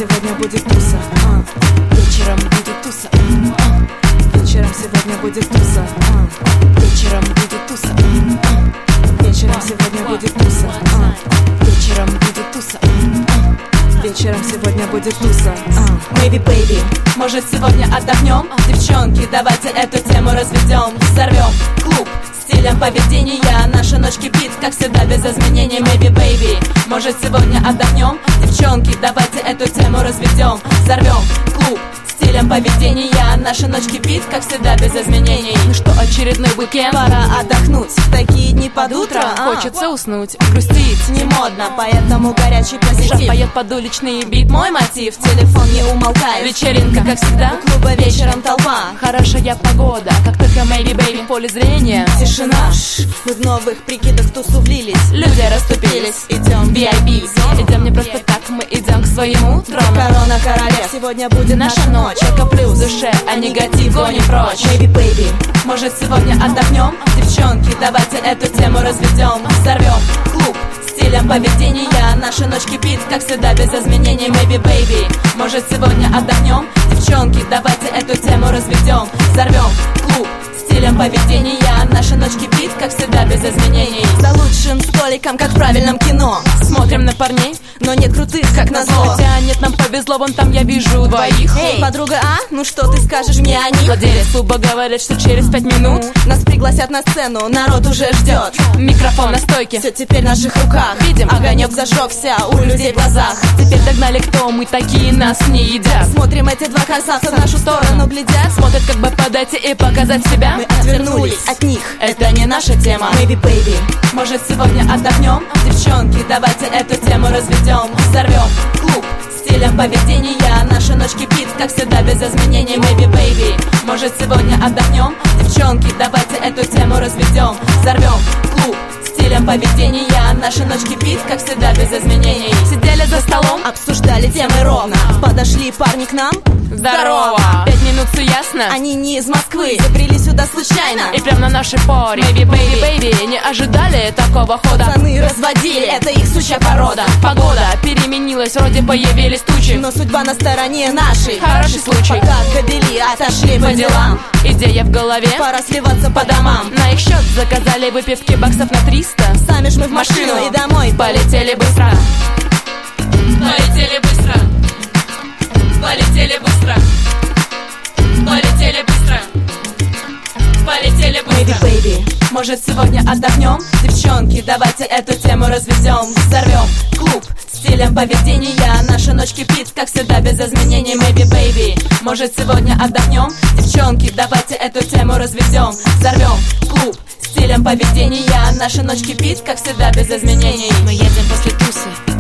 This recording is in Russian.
сегодня будет туса, вечером будет туса, вечером сегодня будет туса, вечером будет туса, вечером сегодня будет туса, вечером будет туса, вечером сегодня будет туса. Baby, baby, может сегодня отдохнем? Девчонки, давайте эту тему разведем. Взорвем клуб стилем поведения. Наша ночь кипит, как всегда, без изменений. Maybe, baby, может сегодня отдохнем? Девчонки, давайте эту тему разведем. Взорвем клуб стилем поведения. Наша ночь кипит, как всегда, без изменений. Ну что, очередной уикенд? Пора отдохнуть. В такие дни под утро хочется уснуть, грустить не модно, поэтому горячий позитив. Поет под уличный бит мой мотив, телефон не умолкает. Вечеринка, как всегда, у клуба вечером толпа. Хорошая погода, как только maybe, baby, в поле зрения тишина. Мы в новых прикидах в тусу влились. Люди расступились, идем в VIP. Идем не просто так, мы идем к своему трону. Корона королев, сегодня будет наша ночь. Я коплю в душе, а негатив гоним прочь. Baby, baby, может сегодня отдохнем? Девчонки, давайте эту тему разведем. Взорвем клуб стилем поведения. Наша ночь кипит, как всегда, без изменений. Maybe, baby, может сегодня отдохнем? Девчонки, давайте эту тему разведем. Взорвем клуб стилем поведения. Наша ночь кипит, как всегда, без изменений. За лучшим столиком, как в правильном кино. Смотрим на парней, но нет крутых, как назло. Хотя нет, нам повезло, вон там я вижу двоих. Эй, подруга, ну что ты скажешь мне о них? Владелец клуба говорит, что через 5 минут нас пригласят на сцену, народ уже ждет. Микрофон на стойке, все теперь в наших руках. Видим, огонек зажегся у людей в глазах. Теперь догнали, кто мы такие, нас не едят. Смотрим, эти два красавца в нашу сторону глядят. Смотрят, как бы подать и показать себя. Мы отвернулись от них, это не наша тема. Baby, baby, может сегодня отдохнем? Девчонки, давайте эту тему разведем. Взорвем клуб стилем поведения. Наша ночь кипит, как всегда, без изменений. Maybe, baby, может сегодня отдохнем? Девчонки, давайте эту тему разведем. Взорвем клуб стилем поведения. Наша ночь кипит, как всегда, без изменений. Сидели за столом, обсуждали темы ровно. Подошли парни к нам. Здорово! 5 минут, все ясно? Они не из Москвы, забрели сюда случайно. И прям на нашей поре. Baby, baby, baby, не ожидали такого хода. Пацаны разводили, это их сущая порода. Погода переменилась, вроде появились тучи, но судьба на стороне нашей. Хороший случай. Пока кобели отошли по делам. Идея в голове, пора сливаться по домам. На их счет заказали выпивки баксов на 300. Сами ж мы в машину и домой полетели быстро. Полетели быстро. Полетели быстро. Полетели быстро. Полетели быстро. Baby, baby, может сегодня отдохнем? Девчонки, давайте эту тему разведем. Взорвем клуб стилем поведения. Наша ночь кипит, как всегда, без изменений. Maybe, baby, может сегодня отдохнем? Девчонки, давайте эту тему разведем. Взорвем клуб стилем поведения. Наша ночь кипит, как всегда, без изменений. Мы едем после тусы.